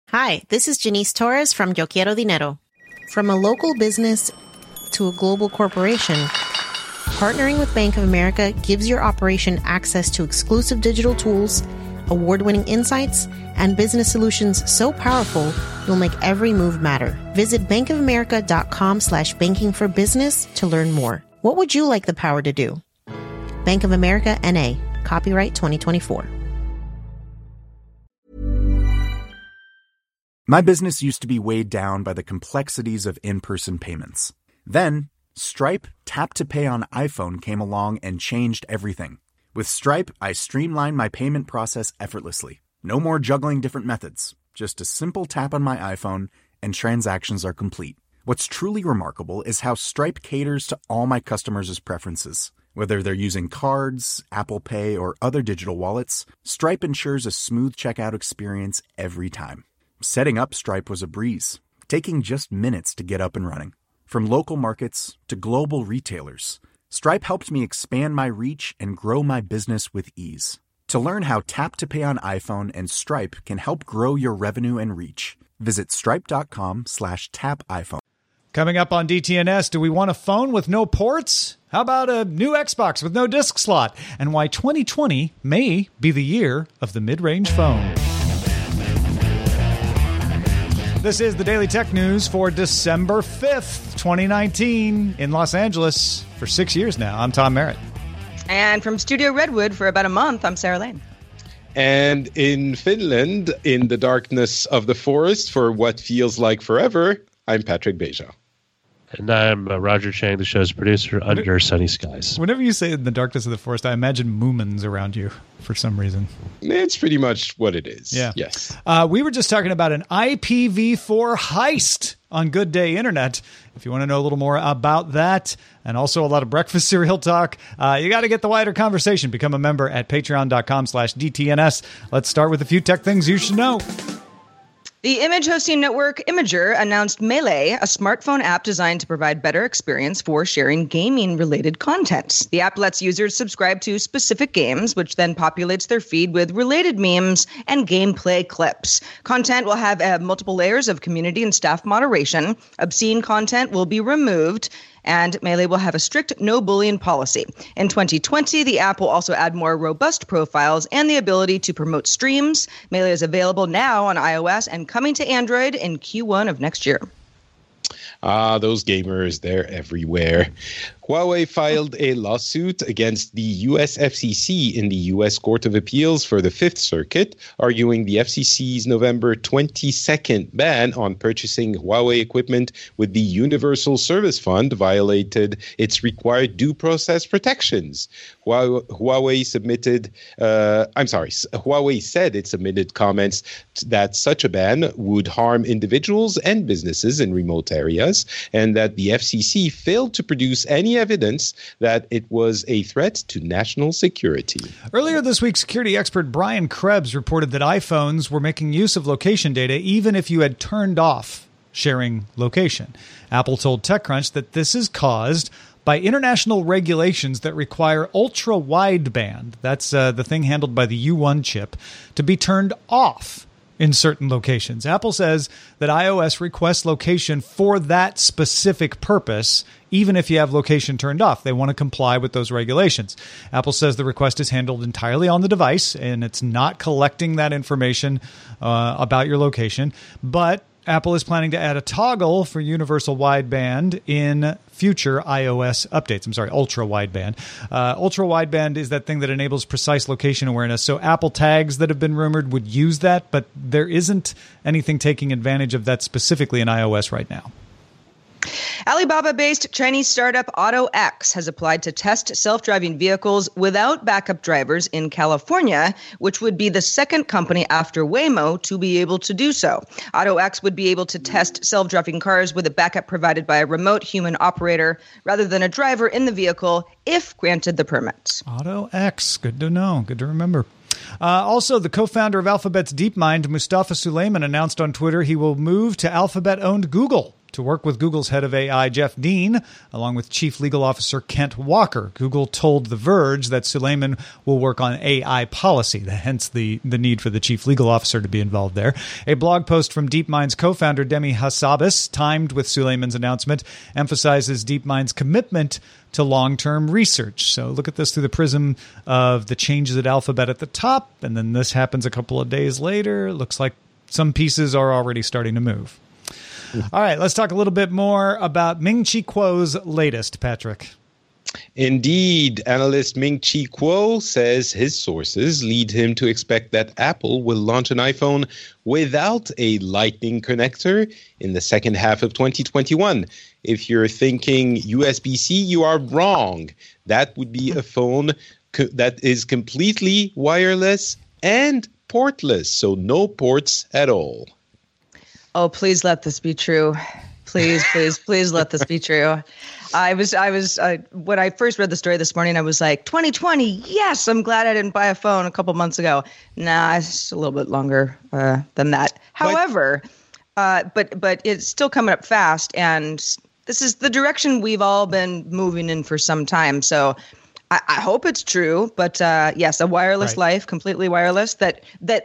Hi, this is Janice Torres from Yo Quiero Dinero. From a local business to a global corporation, partnering with Bank of America gives your operation access to exclusive digital tools, award-winning insights, and business solutions so powerful you'll make every move matter. Visit bankofamerica.com/banking for business to learn more. What would you like the power to do? Bank of America, N.A. Copyright 2024. My business used to be weighed down by the complexities of in-person payments. Then, Stripe Tap to Pay on iPhone came along and changed everything. With Stripe, I streamlined my payment process effortlessly. No more juggling different methods. Just a simple tap on my iPhone and transactions are complete. What's truly remarkable is how Stripe caters to all my customers' preferences. Whether they're using cards, Apple Pay, or other digital wallets, Stripe ensures a smooth checkout experience every time. Setting up Stripe was a breeze, taking just minutes to get up and running. From local markets to global retailers, Stripe helped me expand my reach and grow my business with ease. To learn how Tap to Pay on iPhone and Stripe can help grow your revenue and reach, visit stripe.com/tapiphone. Coming up on DTNS, do we want a phone with no ports? How about a new Xbox with no disc slot? And why 2020 may be the year of the mid-range phone. This is the Daily Tech News for December 5th, 2019 in Los Angeles for 6 years now. I'm Tom Merritt. And from Studio Redwood for about a month, I'm Sarah Lane. And in Finland, in the darkness of the forest for what feels like forever, I'm Patrick Beja. And I'm Roger Chang, the show's producer, under sunny skies. Whenever you say in the darkness of the forest, I imagine Moomins around you for some reason. It's pretty much what it is. Yeah. Yes. We were just talking about an IPv4 heist on Good Day Internet. If you want to know a little more about that and also a lot of breakfast cereal talk, you got to get the wider conversation. Become a member at patreon.com/DTNS. Let's start with a few tech things you should know. The image hosting network Imgur announced Melee, a smartphone app designed to provide better experience for sharing gaming-related content. The app lets users subscribe to specific games, which then populates their feed with related memes and gameplay clips. Content will have multiple layers of community and staff moderation. Obscene content will be removed, and Melee will have a strict no-bullying policy. In 2020, the app will also add more robust profiles and the ability to promote streams. Melee is available now on iOS and coming to Android in Q1 of next year. Those gamers, they're everywhere. Huawei filed a lawsuit against the U.S. FCC in the U.S. Court of Appeals for the Fifth Circuit, arguing the FCC's November 22nd ban on purchasing Huawei equipment with the Universal Service Fund violated its required due process protections. Huawei said it submitted comments that such a ban would harm individuals and businesses in remote areas, and that the FCC failed to produce any evidence that it was a threat to national security. Earlier this week, security expert Brian Krebs reported that iPhones were making use of location data even if you had turned off sharing location. Apple told TechCrunch that this is caused by international regulations that require ultra-wideband, that's the thing handled by the U1 chip, to be turned off in certain locations. Apple says that iOS requests location for that specific purpose, even if you have location turned off. They want to comply with those regulations. Apple says the request is handled entirely on the device, and it's not collecting that information about your location. But Apple is planning to add a toggle for universal wideband in future iOS updates. Ultra wideband. Ultra wideband is that thing that enables precise location awareness. So Apple tags that have been rumored would use that, but there isn't anything taking advantage of that specifically in iOS right now. Alibaba-based Chinese startup AutoX has applied to test self-driving vehicles without backup drivers in California, which would be the second company after Waymo to be able to do so. AutoX would be able to test self-driving cars with a backup provided by a remote human operator rather than a driver in the vehicle if granted the permits. AutoX, good to know, good to remember. Also, the co-founder of Alphabet's DeepMind, Mustafa Suleyman, announced on Twitter he will move to Alphabet-owned Google to work with Google's head of AI, Jeff Dean, along with Chief Legal Officer Kent Walker. Google told The Verge that Suleiman will work on AI policy, hence the need for the Chief Legal Officer to be involved there. A blog post from DeepMind's co-founder, Demi Hassabis, timed with Suleiman's announcement, emphasizes DeepMind's commitment to long-term research. So look at this through the prism of the changes at Alphabet at the top, and then this happens a couple of days later. It looks like some pieces are already starting to move. All right, let's talk a little bit more about Ming-Chi Kuo's latest, Patrick. Indeed, analyst Ming-Chi Kuo says his sources lead him to expect that Apple will launch an iPhone without a Lightning connector in the second half of 2021. If you're thinking USB-C, you are wrong. That would be a phone that is completely wireless and portless, so no ports at all. Oh, please let this be true. Please, please, please let this be true. I was when I first read the story this morning, I was like, 2020, yes, I'm glad I didn't buy a phone a couple months ago. Nah, it's a little bit longer than that. However, but it's still coming up fast, and this is the direction we've all been moving in for some time. So I hope it's true, but yes, a wireless life, completely wireless, that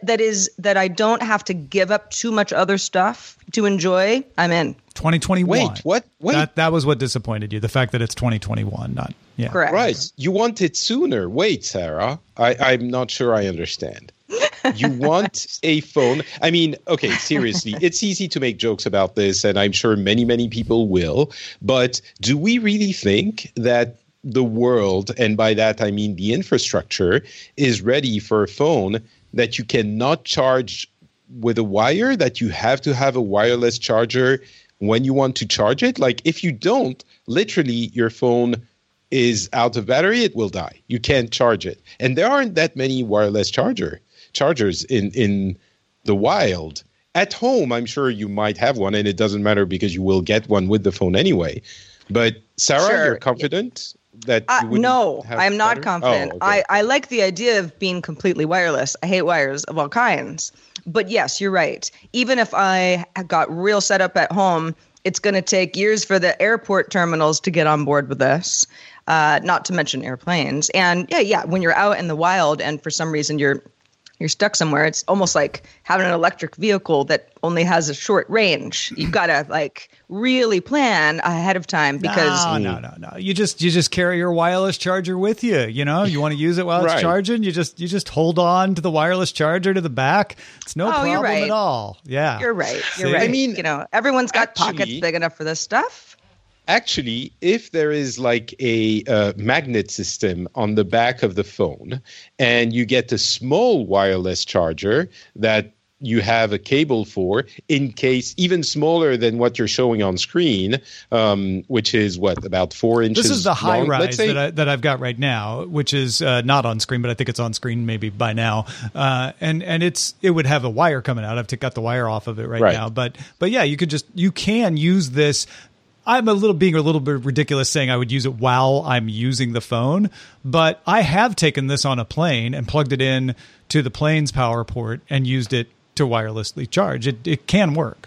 I don't have to give up too much other stuff to enjoy. I'm in. 2021. Wait, what? Wait. That was what disappointed you, the fact that it's 2021, not yeah. Correct. Right. You want it sooner. Wait, Sarah. I'm not sure I understand. You want a phone. I mean, okay, seriously, it's easy to make jokes about this, and I'm sure many, many people will. But do we really think that the world, and by that I mean the infrastructure, is ready for a phone that you cannot charge with a wire, that you have to have a wireless charger when you want to charge it? Like, if you don't, literally your phone is out of battery, it will die. You can't charge it. And there aren't that many wireless chargers in the wild. At home, I'm sure you might have one, and it doesn't matter because you will get one with the phone anyway. But Sarah, Sure. You're confident that you wouldn't No, have I'm not better? confident. Oh, okay. I like the idea of being completely wireless. I hate wires of all kinds. But yes, you're right. Even if I got real set up at home, it's going to take years for the airport terminals to get on board with this, not to mention airplanes. And yeah, when you're out in the wild and for some reason you're stuck somewhere, it's almost like having an electric vehicle that only has a short range. You've got to like really plan ahead of time because No. You just carry your wireless charger with you. You know, you want to use it while it's Right. charging. You just hold on to the wireless charger to the back. It's no problem you're right. at all. Yeah, You're right. You're See? right. I mean, everyone's got actually- pockets big enough for this stuff. Actually, if there is like a magnet system on the back of the phone and you get a small wireless charger that you have a cable for, in case even smaller than what you're showing on screen, which is about 4 inches. This is the high long, let's rise say. that I've got right now, which is not on screen, but I think it's on screen maybe by now. And it would have a wire coming out. I've got the wire off of it right now, but yeah, you can use this. I'm being a little bit ridiculous saying I would use it while I'm using the phone, but I have taken this on a plane and plugged it in to the plane's power port and used it to wirelessly charge. It can work.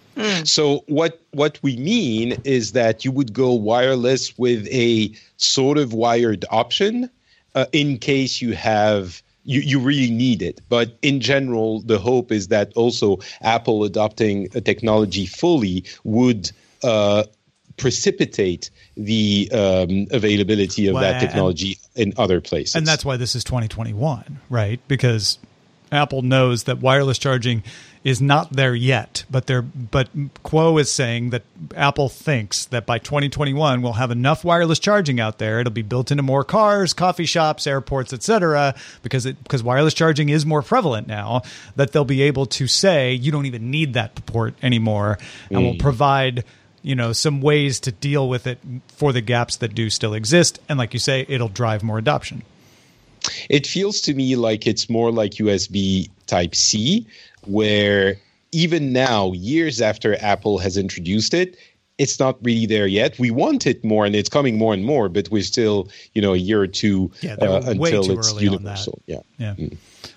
So what we mean is that you would go wireless with a sort of wired option in case you have you really need it. But in general, the hope is that also Apple adopting a technology fully would precipitate the availability of that technology in other places. And that's why this is 2021, right? Because Apple knows that wireless charging is not there yet, but Kuo is saying that Apple thinks that by 2021 we'll have enough wireless charging out there. It'll be built into more cars, coffee shops, airports, etc. Because wireless charging is more prevalent now. That they'll be able to say you don't even need that port anymore, and will provide some ways to deal with it for the gaps that do still exist. And like you say, it'll drive more adoption. It feels to me like it's more like USB Type-C, where even now, years after Apple has introduced it, it's not really there yet. We want it more, and it's coming more and more, but we're still, a year or two way until too it's early universal. on that. Yeah.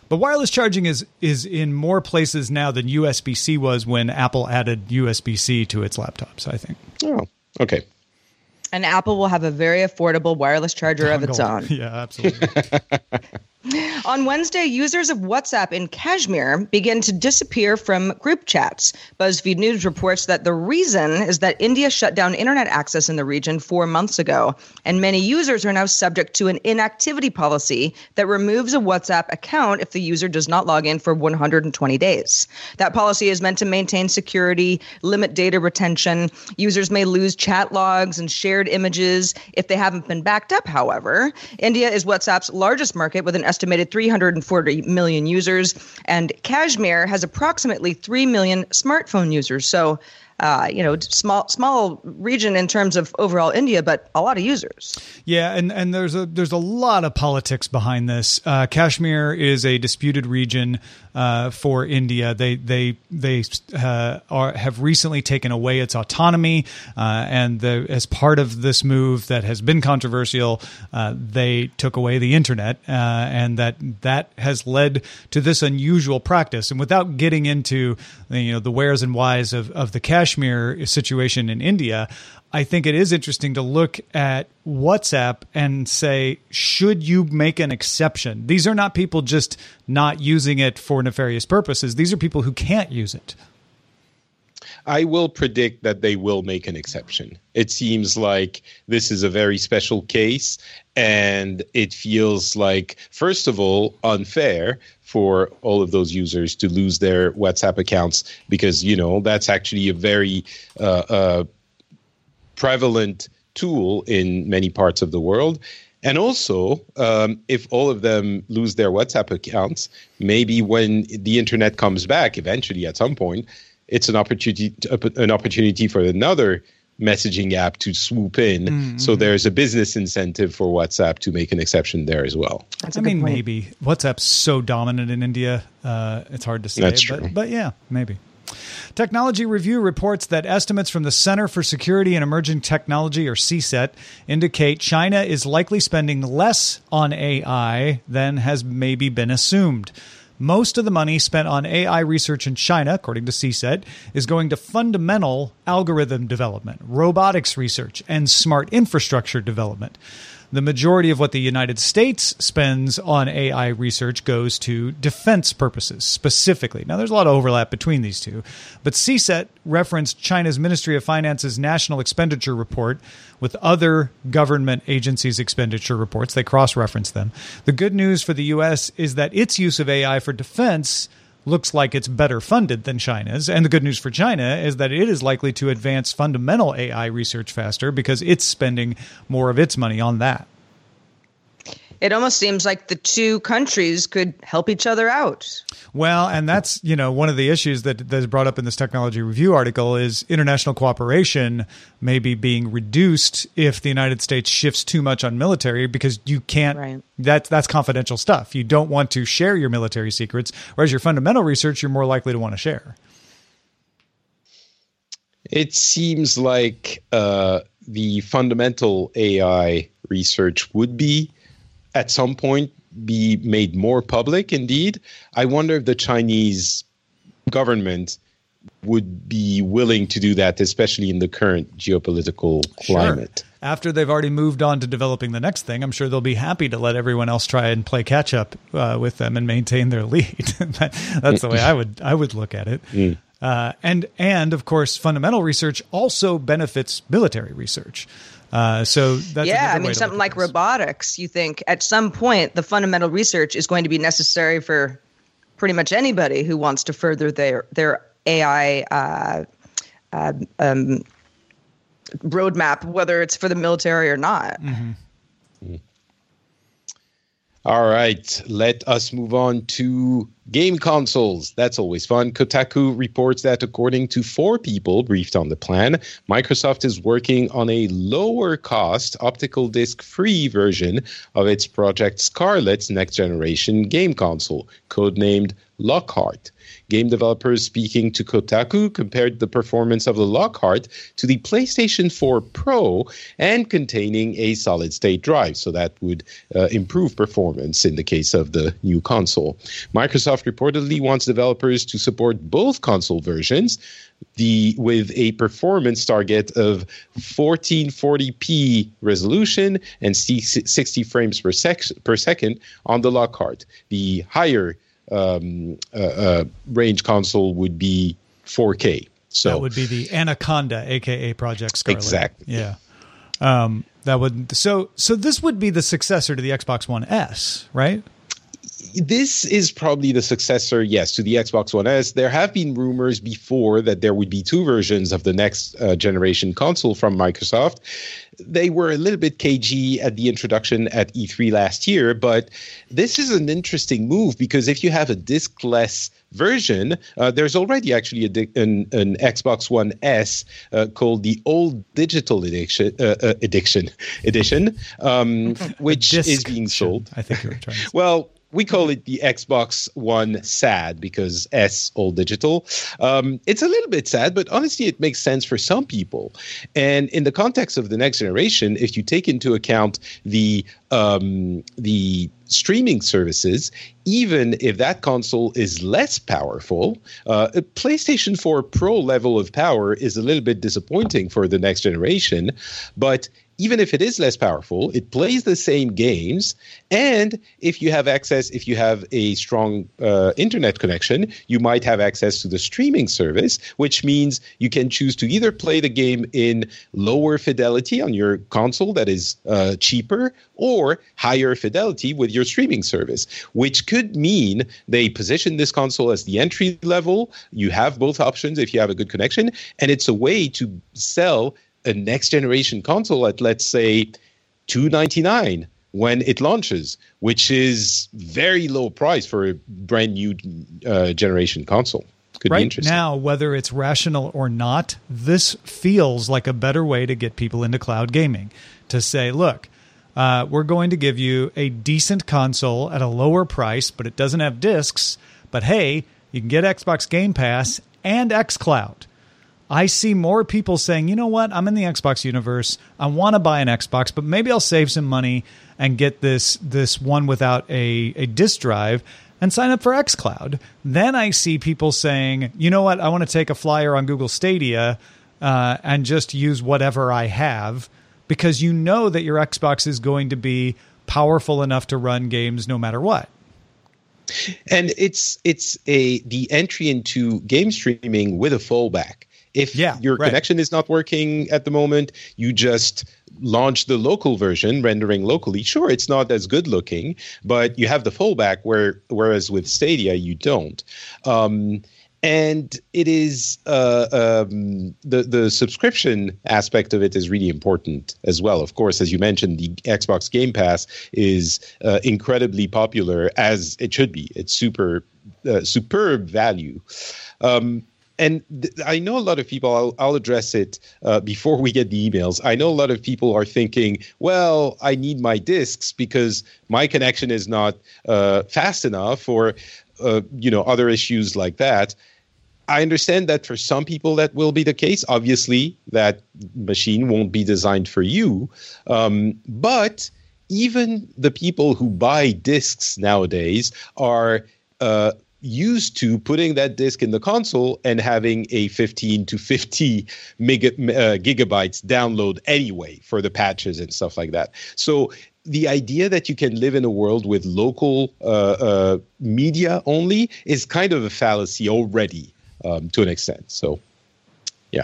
But wireless charging is in more places now than USB-C was when Apple added USB-C to its laptops, I think. Oh, okay. And Apple will have a very affordable wireless charger of its own. Yeah, absolutely. On Wednesday, users of WhatsApp in Kashmir began to disappear from group chats. BuzzFeed News reports that the reason is that India shut down internet access in the region 4 months ago, and many users are now subject to an inactivity policy that removes a WhatsApp account if the user does not log in for 120 days. That policy is meant to maintain security, limit data retention. Users may lose chat logs and shared images if they haven't been backed up, however. India is WhatsApp's largest market with an estimated 340 million users, and Kashmir has approximately 3 million smartphone users. So, small region in terms of overall India, but a lot of users. Yeah, and there's a lot of politics behind this. Kashmir is a disputed region for India. They have recently taken away its autonomy, and as part of this move that has been controversial, they took away the internet, and that has led to this unusual practice. And without getting into the wheres and whys of the Kashmir situation in India, I think it is interesting to look at WhatsApp and say, should you make an exception? These are not people just not using it for nefarious purposes. These are people who can't use it. I will predict that they will make an exception. It seems like this is a very special case, and it feels like, first of all, unfair for all of those users to lose their WhatsApp accounts because, that's actually a very prevalent tool in many parts of the world. And also, if all of them lose their WhatsApp accounts, maybe when the internet comes back eventually at some point, it's an opportunity for another messaging app to swoop in. Mm-hmm. So there's a business incentive for WhatsApp to make an exception there as well. Maybe. WhatsApp's so dominant in India, it's hard to say. That's true. But yeah, maybe. Technology Review reports that estimates from the Center for Security and Emerging Technology, or CSET, indicate China is likely spending less on AI than has maybe been assumed. Most of the money spent on AI research in China, according to CSET, is going to fundamental algorithm development, robotics research, and smart infrastructure development. The majority of what the United States spends on AI research goes to defense purposes, specifically. Now, there's a lot of overlap between these two, but CSET referenced China's Ministry of Finance's National Expenditure Report with other government agencies' expenditure reports. They cross-reference them. The good news for the U.S. is that its use of AI for defense looks like it's better funded than China's. And the good news for China is that it is likely to advance fundamental AI research faster because it's spending more of its money on that. It almost seems like the two countries could help each other out. Well, and that's, one of the issues that is brought up in this Technology Review article is international cooperation may be being reduced if the United States shifts too much on military because you can't, right. That's confidential stuff. You don't want to share your military secrets, whereas your fundamental research, you're more likely to want to share. It seems like the fundamental AI research would be at some point be made more public. Indeed, I wonder if the Chinese government would be willing to do that, especially in the current geopolitical climate. Sure. After they've already moved on to developing the next thing, I'm sure they'll be happy to let everyone else try and play catch up with them and maintain their lead. That's the way I would look at it. Mm. And of course, fundamental research also benefits military research. So that's something like robotics. You think at some point the fundamental research is going to be necessary for pretty much anybody who wants to further their AI roadmap, whether it's for the military or not. Mm-hmm. Mm. All right, let us move on to game consoles. That's always fun. Kotaku reports that according to 4 people briefed on the plan, Microsoft is working on a lower cost optical disc free version of its Project Scarlet's next generation game console, codenamed Lockhart. Game developers speaking to Kotaku compared the performance of the Lockhart to the PlayStation 4 Pro and containing a solid-state drive. So that would improve performance in the case of the new console. Microsoft reportedly wants developers to support both console versions, with a performance target of 1440p resolution and 60 frames per second on the Lockhart. The higher range console would be 4K. So that would be the Anaconda, aka Project Scarlet. Exactly. Yeah. That would so this would be the successor to the Xbox One S, right? This is probably the successor, yes, to the Xbox One S. There have been rumors before that there would be two versions of the next generation console from Microsoft. They were a little bit cagey at the introduction at E3 last year, but this is an interesting move because if you have a diskless version, there's already actually an Xbox One S called the Old Digital Edition, which is being sold. I think you were trying to say. Well, we call it the Xbox One SAD because S, Old Digital. It's a little bit sad, but honestly, it makes sense for some people. And in the context of the next generation, if you take into account the streaming services, even if that console is less powerful, a PlayStation 4 Pro level of power is a little bit disappointing for the next generation. But even if it is less powerful, it plays the same games. And if you have access, if you have a strong internet connection, you might have access to the streaming service, which means you can choose to either play the game in lower fidelity on your console that is cheaper, or higher fidelity with your streaming service, which could mean they position this console as the entry level. You have both options if you have a good connection, and it's a way to sell a next generation console at, let's say, $299 when it launches, which is very low price for a brand new generation console. Could be interesting. Right now, whether it's rational or not, this feels like a better way to get people into cloud gaming. To say, look, we're going to give you a decent console at a lower price, but it doesn't have discs. But hey, you can get Xbox Game Pass and xCloud. I see more people saying, you know what, I'm in the Xbox universe. I want to buy an Xbox, but maybe I'll save some money and get this one without a disk drive and sign up for xCloud. Then I see people saying, you know what, I want to take a flyer on Google Stadia and just use whatever I have, because you know that your Xbox is going to be powerful enough to run games no matter what. And it's the entry into game streaming with a fallback. If your connection is not working at the moment, you just launch the local version, rendering locally. Sure, it's not as good looking, but you have the fallback, whereas with Stadia, you don't. And it is the subscription aspect of it is really important as well. Of course, as you mentioned, the Xbox Game Pass is incredibly popular, as it should be. It's superb value. And I know a lot of people, I'll address it before we get the emails. I know a lot of people are thinking, well, I need my discs because my connection is not fast enough, or other issues like that. I understand that for some people that will be the case. Obviously, that machine won't be designed for you. But even the people who buy discs nowadays are used to putting that disc in the console and having a 15 to 50 gigabytes download anyway for the patches and stuff like that. So the idea that you can live in a world with local media only is kind of a fallacy already to an extent. So, yeah.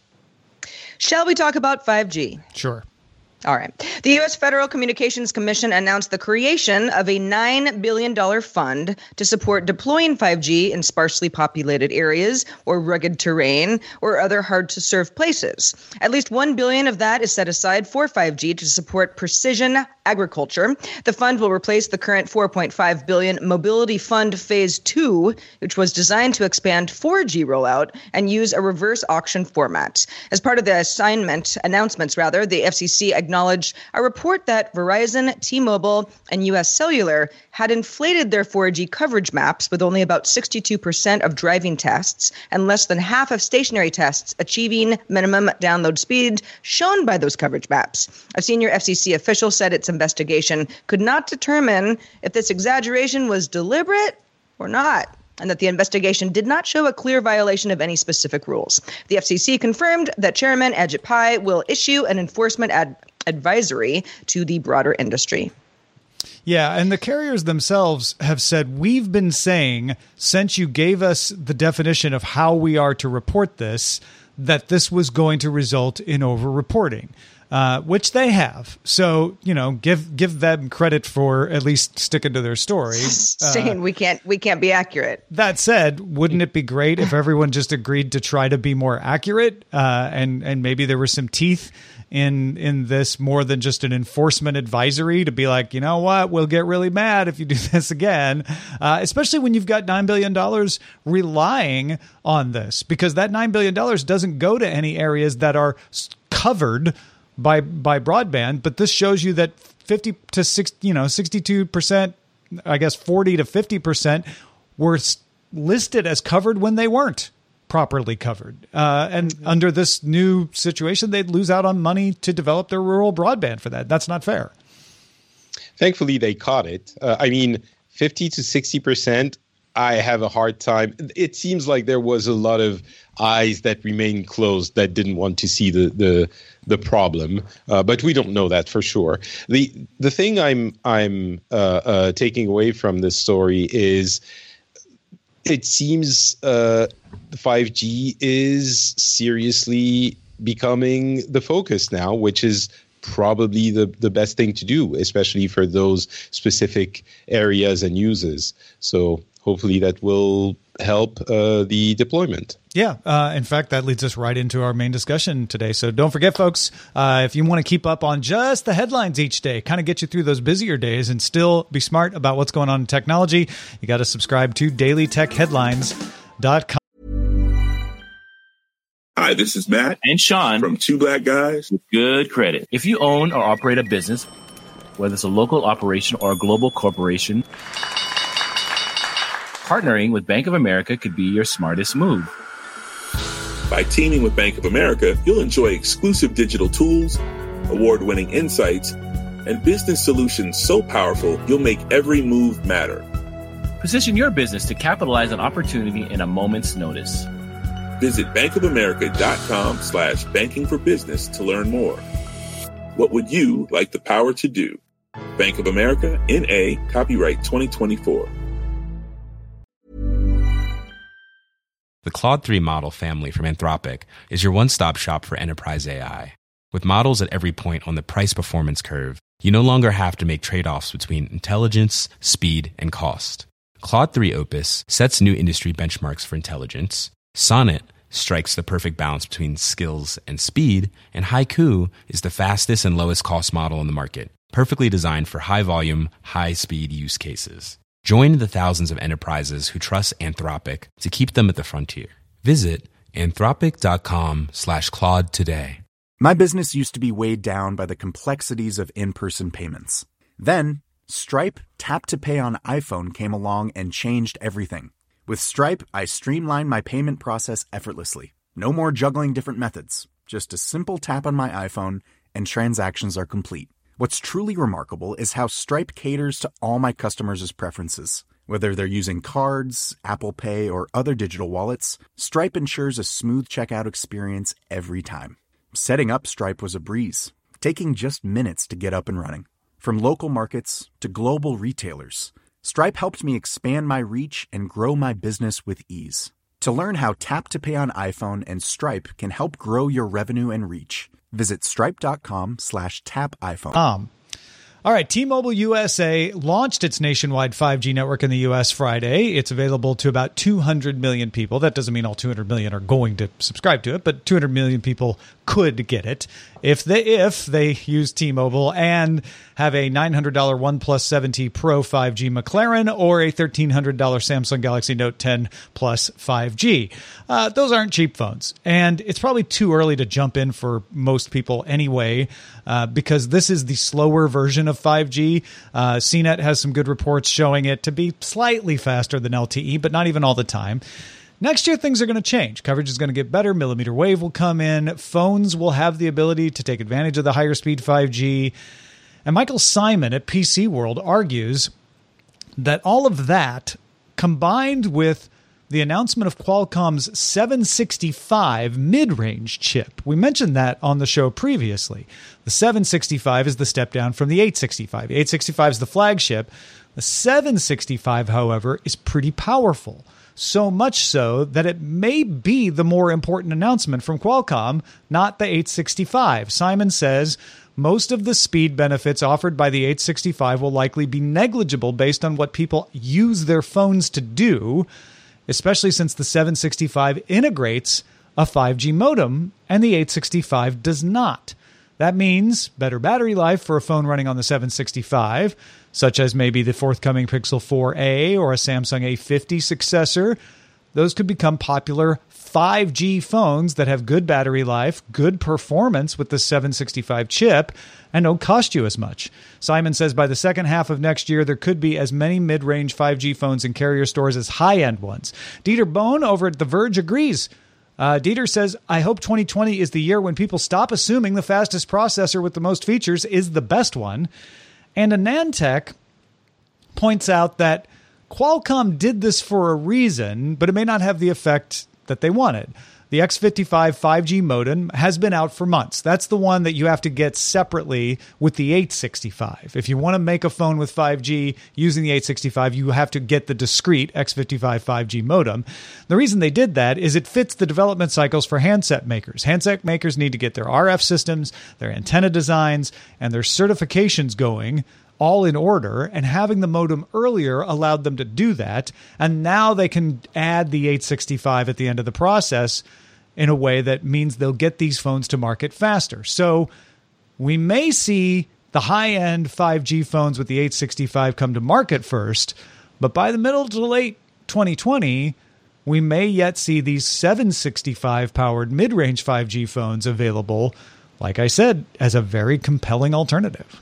Shall we talk about 5G? Sure. All right. The U.S. Federal Communications Commission announced the creation of a $9 billion fund to support deploying 5G in sparsely populated areas or rugged terrain or other hard-to-serve places. At least $1 billion of that is set aside for 5G to support precision agriculture. The fund will replace the current $4.5 billion Mobility Fund Phase 2, which was designed to expand 4G rollout and use a reverse auction format. As part of the announcements, the FCC acknowledged a report that Verizon, T-Mobile, and U.S. Cellular had inflated their 4G coverage maps with only about 62% of driving tests and less than half of stationary tests achieving minimum download speed shown by those coverage maps. A senior FCC official said its investigation could not determine if this exaggeration was deliberate or not, and that the investigation did not show a clear violation of any specific rules. The FCC confirmed that Chairman Ajit Pai will issue an enforcement advisory to the broader industry. Yeah, and the carriers themselves have said, we've been saying since you gave us the definition of how we are to report this, that this was going to result in over-reporting. Which they have. So, give them credit for at least sticking to their story. Saying we can't be accurate. That said, wouldn't it be great if everyone just agreed to try to be more accurate? And maybe there were some teeth in this more than just an enforcement advisory to be like, you know what, we'll get really mad if you do this again. Especially when you've got $9 billion relying on this, because that $9 billion doesn't go to any areas that are covered by broadband, but this shows you that 50 to 62%, I guess 40 to 50% were listed as covered when they weren't properly covered. And under this new situation, they'd lose out on money to develop their rural broadband for that. That's not fair. Thankfully, they caught it. 50 to 60%. I have a hard time. It seems like there was a lot of eyes that remained closed that didn't want to see the problem, but we don't know that for sure. The thing I'm taking away from this story is it seems 5G is seriously becoming the focus now, which is probably the best thing to do, especially for those specific areas and uses. So hopefully that will help the deployment. Yeah. In fact, that leads us right into our main discussion today. So don't forget, folks, if you want to keep up on just the headlines each day, kind of get you through those busier days and still be smart about what's going on in technology, you got to subscribe to dailytechheadlines.com. Hi, this is Matt and Sean from Two Black Guys with Good Credit. If you own or operate a business, whether it's a local operation or a global corporation, partnering with Bank of America could be your smartest move. By teaming with Bank of America, you'll enjoy exclusive digital tools, award-winning insights, and business solutions so powerful you'll make every move matter. Position your business to capitalize on opportunity in a moment's notice. Visit bankofamerica.com/banking for business to learn more. What would you like the power to do? Bank of America, N.A., copyright 2024. The Claude 3 model family from Anthropic is your one-stop shop for enterprise AI. With models at every point on the price-performance curve, you no longer have to make trade-offs between intelligence, speed, and cost. Claude 3 Opus sets new industry benchmarks for intelligence. Sonnet strikes the perfect balance between skills and speed. And Haiku is the fastest and lowest cost model in the market, perfectly designed for high-volume, high-speed use cases. Join the thousands of enterprises who trust Anthropic to keep them at the frontier. Visit anthropic.com/Claude today. My business used to be weighed down by the complexities of in-person payments. Then, Stripe Tap to Pay on iPhone came along and changed everything. With Stripe, I streamlined my payment process effortlessly. No more juggling different methods. Just a simple tap on my iPhone and transactions are complete. What's truly remarkable is how Stripe caters to all my customers' preferences. Whether they're using cards, Apple Pay, or other digital wallets, Stripe ensures a smooth checkout experience every time. Setting up Stripe was a breeze, taking just minutes to get up and running. From local markets to global retailers, Stripe helped me expand my reach and grow my business with ease. To learn how Tap to Pay on iPhone and Stripe can help grow your revenue and reach, visit stripe.com/tapiphone. All right, T-Mobile USA launched its nationwide 5G network in the U.S. Friday. It's available to about 200 million people. That doesn't mean all 200 million are going to subscribe to it, but 200 million people could get it if they use T-Mobile and have a $900 OnePlus 7T Pro 5G McLaren or a $1,300 Samsung Galaxy Note 10 Plus 5G. Those aren't cheap phones, and it's probably too early to jump in for most people anyway, because this is the slower version of 5G. CNET has some good reports showing it to be slightly faster than LTE, but not even all the time. Next year, things are going to change. Coverage is going to get better. Millimeter wave will come in. Phones will have the ability to take advantage of the higher speed 5G. And Michael Simon at PC World argues that all of that, combined with the announcement of Qualcomm's 765 mid-range chip. We mentioned that on the show previously. The 765 is the step down from the 865. The 865 is the flagship. The 765, however, is pretty powerful. So much so that it may be the more important announcement from Qualcomm, not the 865. Simon says most of the speed benefits offered by the 865 will likely be negligible based on what people use their phones to do, especially since the 765 integrates a 5G modem and the 865 does not. That means better battery life for a phone running on the 765, such as maybe the forthcoming Pixel 4a or a Samsung A50 successor. Those could become popular 5G phones that have good battery life, good performance with the 765 chip, and don't cost you as much. Simon says by the second half of next year, there could be as many mid-range 5G phones in carrier stores as high-end ones. Dieter Bohn over at The Verge agrees. Dieter says, I hope 2020 is the year when people stop assuming the fastest processor with the most features is the best one. And AnandTech points out that Qualcomm did this for a reason, but it may not have the effect that they wanted. The X55 5G modem has been out for months. That's the one that you have to get separately with the 865. If you want to make a phone with 5G using the 865, you have to get the discrete X55 5G modem. The reason they did that is it fits the development cycles for handset makers. Handset makers need to get their RF systems, their antenna designs, and their certifications going all in order, and having the modem earlier allowed them to do that. And now they can add the 865 at the end of the process in a way that means they'll get these phones to market faster. So we may see the high-end 5G phones with the 865 come to market first, but by the middle to late 2020, we may yet see these 765-powered mid-range 5G phones available, like I said, as a very compelling alternative.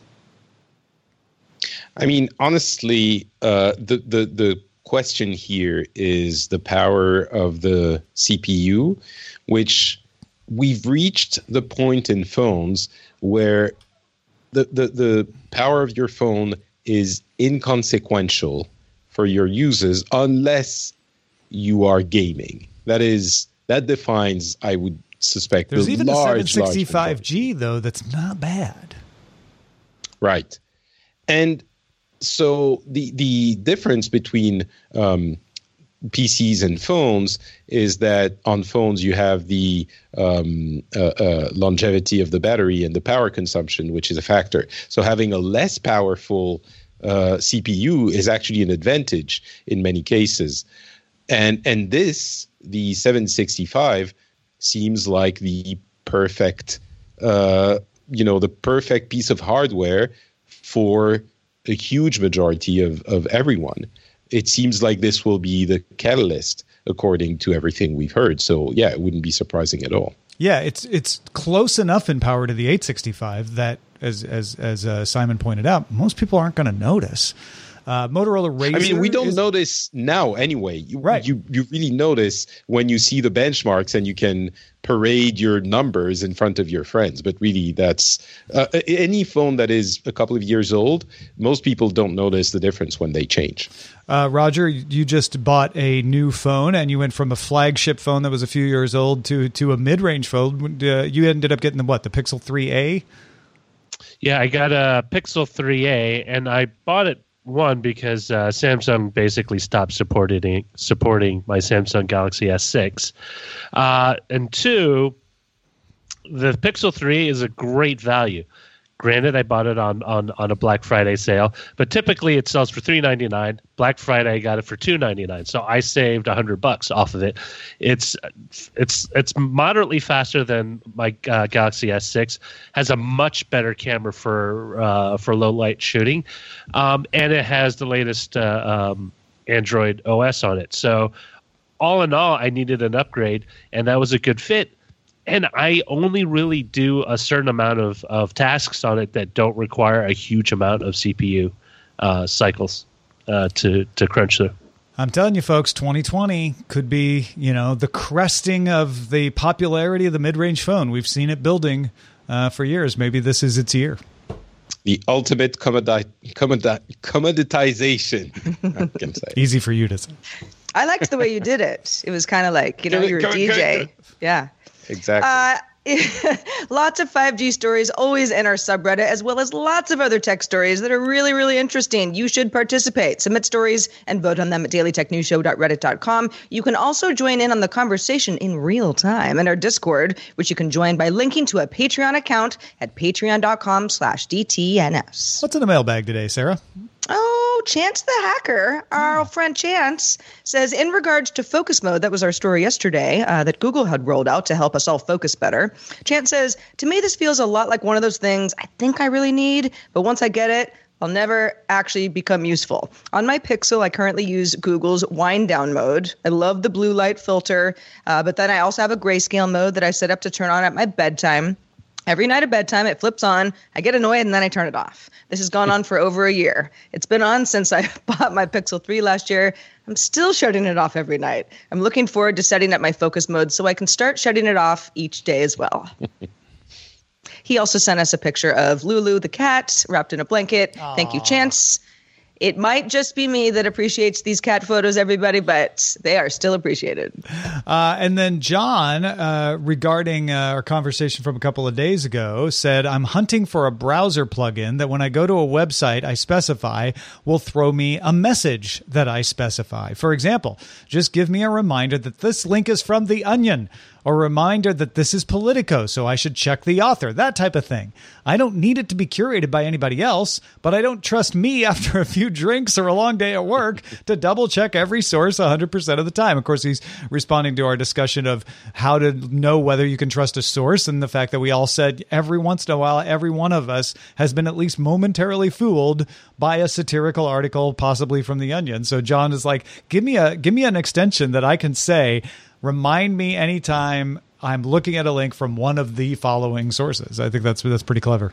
I mean, honestly, the question here is the power of the CPU, which we've reached the point in phones where the power of your phone is inconsequential for your users unless you are gaming. That defines, I would suspect, there's the even large, a 765G, though, that's not bad. Right. And so the difference between PCs and phones is that on phones you have the longevity of the battery and the power consumption, which is a factor. So having a less powerful CPU is actually an advantage in many cases. And this, the 765, seems like the perfect, the perfect piece of hardware for a huge majority of everyone. It seems like this will be the catalyst, according to everything we've heard. So, yeah, it wouldn't be surprising at all. Yeah, it's close enough in power to the 865 that, as Simon pointed out, most people aren't going to notice. Motorola Razr. I mean, we don't notice now anyway. Right. You really notice when you see the benchmarks and you can parade your numbers in front of your friends. But really, that's any phone that is a couple of years old, most people don't notice the difference when they change. Roger, you just bought a new phone and you went from a flagship phone that was a few years old to a mid-range phone. You ended up getting the Pixel 3a? Yeah, I got a Pixel 3a, and I bought it because Samsung basically stopped supporting my Samsung Galaxy S6. And two, the Pixel 3 is a great value. Granted, I bought it on a Black Friday sale, but typically it sells for $399. Black Friday, I got it for $299, so I saved $100 off of it. It's moderately faster than my Galaxy S6. Has a much better camera for low light shooting, and it has the latest Android OS on it. So, all in all, I needed an upgrade, and that was a good fit. And I only really do a certain amount of tasks on it that don't require a huge amount of CPU cycles to crunch through. I'm telling you, folks, 2020 could be, the cresting of the popularity of the mid-range phone. We've seen it building for years. Maybe this is its year. The ultimate commoditization, I can say. Easy for you to say. I liked the way you did it. It was kind of like, you're a DJ. Yeah. Exactly. Lots of 5G stories always in our subreddit, as well as lots of other tech stories that are really, really interesting. You should participate. Submit stories and vote on them at dailytechnewsshow.reddit.com. You can also join in on the conversation in real time in our Discord, which you can join by linking to a Patreon account at patreon.com/DTNS. What's in the mailbag today, Sarah? Oh, Chance the Hacker, our friend Chance, says, in regards to focus mode, that was our story yesterday that Google had rolled out to help us all focus better. Chance says, to me, this feels a lot like one of those things I think I really need, but once I get it, I'll never actually become useful. On my Pixel, I currently use Google's wind down mode. I love the blue light filter, but then I also have a grayscale mode that I set up to turn on at my bedtime. Every night at bedtime, it flips on, I get annoyed, and then I turn it off. This has gone on for over a year. It's been on since I bought my Pixel 3 last year. I'm still shutting it off every night. I'm looking forward to setting up my focus mode so I can start shutting it off each day as well. He also sent us a picture of Lulu, the cat, wrapped in a blanket. Aww. Thank you, Chance. It might just be me that appreciates these cat photos, everybody, but they are still appreciated. And then John, regarding our conversation from a couple of days ago, said, I'm hunting for a browser plugin that when I go to a website I specify will throw me a message that I specify. For example, just give me a reminder that this link is from The Onion, or a reminder that this is Politico, so I should check the author, that type of thing. I don't need it to be curated by anybody else, but I don't trust me after a few drinks or a long day at work to double check every source 100% of the time. Of course, he's responding to our discussion of how to know whether you can trust a source, and the fact that we all said every once in a while, every one of us has been at least momentarily fooled by a satirical article, possibly from The Onion. So John is like, give me an extension that I can say, remind me anytime I'm looking at a link from one of the following sources. I think that's pretty clever.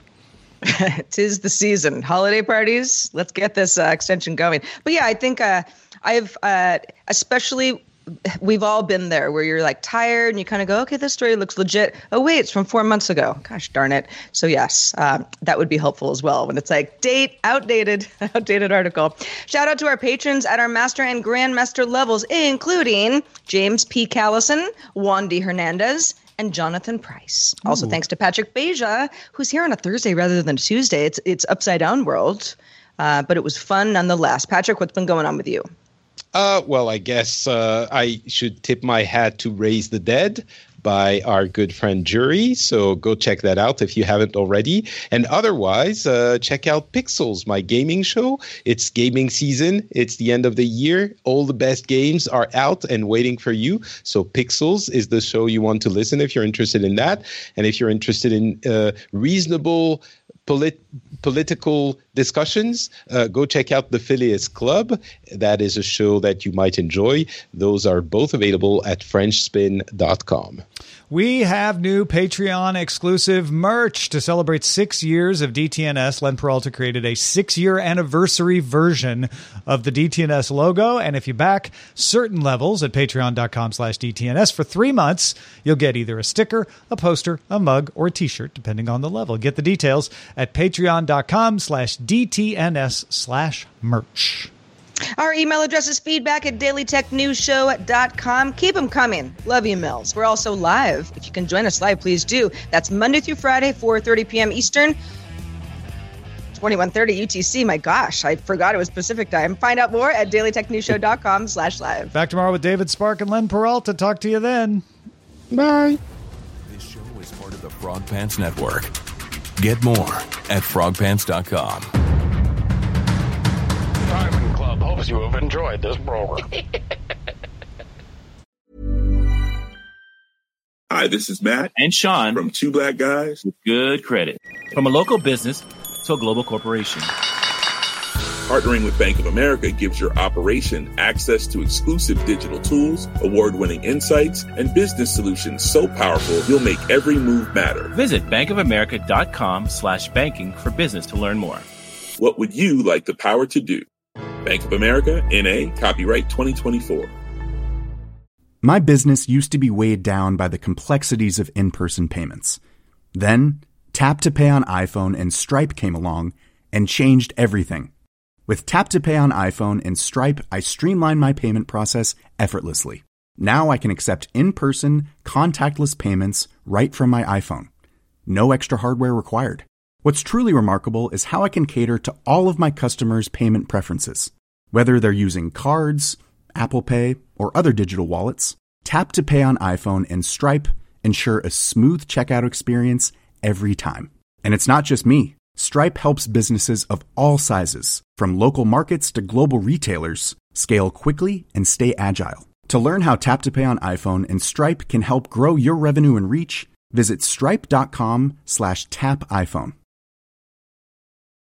'Tis the season. Holiday parties. Let's get this extension going. But yeah, I think I've especially, we've all been there where you're like tired and you kind of go, okay, this story looks legit. Oh, wait, it's from 4 months ago. Gosh darn it. So yes, that would be helpful as well when it's like outdated article. Shout out to our patrons at our master and grandmaster levels, including James P. Callison, Wandy Hernandez, and Jonathan Price. Also, thanks to Patrick Beja, who's here on a Thursday rather than Tuesday. It's Upside Down World, but it was fun nonetheless. Patrick, what's been going on with you? Well, I guess I should tip my hat to Raise the Dead by our good friend Jury. So go check that out if you haven't already. And otherwise, check out Pixels, my gaming show. It's gaming season. It's the end of the year. All the best games are out and waiting for you. So Pixels is the show you want to listen if you're interested in that. And if you're interested in reasonable political discussions, go check out the Phileas Club. That is a show that you might enjoy. Those are both available at FrenchSpin.com. We have new Patreon exclusive merch. To celebrate 6 years of DTNS, Len Peralta created a 6-year anniversary version of the DTNS logo. And if you back certain levels at patreon.com/DTNS for 3 months, you'll get either a sticker, a poster, a mug, or a t-shirt, depending on the level. Get the details at patreon.com/DTNS/merch. Our email address is feedback@dailytechnewsshow.com. Keep them coming. Love emails. We're also live. If you can join us live, please do. That's Monday through Friday, 4:30 p.m. Eastern, 21:30 UTC. My gosh, I forgot it was Pacific time. Find out more at dailytechnewsshow.com/live. Back tomorrow with David Spark and Len Peralta. Talk to you then. Bye. This show is part of the Frog Pants Network. Get more at frogpants.com. Diamond Club hopes you have enjoyed this program. Hi, this is Matt and Sean from Two Black Guys with Good Credit. From a local business to a global corporation. Partnering with Bank of America gives your operation access to exclusive digital tools, award-winning insights, and business solutions so powerful you'll make every move matter. Visit bankofamerica.com/banking for business to learn more. What would you like the power to do? Bank of America, N.A., copyright 2024. My business used to be weighed down by the complexities of in-person payments. Then, Tap to Pay on iPhone and Stripe came along and changed everything. With Tap to Pay on iPhone and Stripe, I streamlined my payment process effortlessly. Now I can accept in-person, contactless payments right from my iPhone. No extra hardware required. What's truly remarkable is how I can cater to all of my customers' payment preferences. Whether they're using cards, Apple Pay, or other digital wallets, Tap to Pay on iPhone and Stripe ensure a smooth checkout experience every time. And it's not just me. Stripe helps businesses of all sizes, from local markets to global retailers, scale quickly and stay agile. To learn how Tap to Pay on iPhone and Stripe can help grow your revenue and reach, visit stripe.com/tapiphone.